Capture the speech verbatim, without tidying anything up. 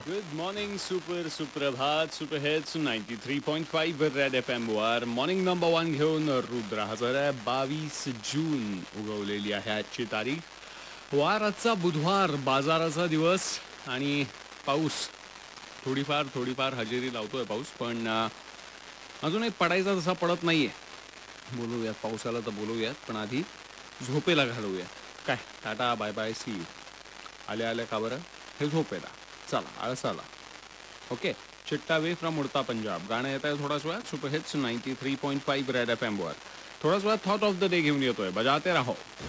Good morning super सुप्रभात super hits ninety three point five red F M वर morning number one घेऊन रुद्र हजर आहे. बावीस जून उगवलेली आहे आजची तारीख. वार आजचा बुधवार, बाजाराचा दिवस आणि पाऊस थोडीफार थोडीफार हजेरी लावतोय पाऊस, पण अ, अजूनही पडायचा तसा पडत नाहीये. बोलूयात पावसाला तर बोलूयात, पण आधी झोपेला घालवूया. काय tata bye bye see you. आल्या आल्या का बरं हे झोपेला. चला आळसाला. ओके. चिट्टा वे फ्रॉम उडता पंजाब गाणं येत आहे थोडाच वेळात. Super hits ninety three point five red F M वर थोडाच वेळात थॉट ऑफ द डे घेऊन येतोय. बजाते राहो.